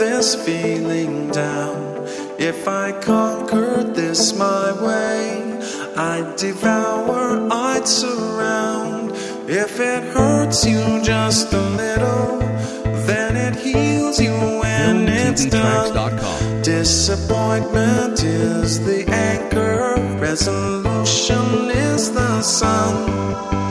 this feeling down. If I conquered this my way, I'd devour, I'd surround. If it hurts you just a little, then it heals you when it's done. Disappointment is the anchor, resolution is the sun.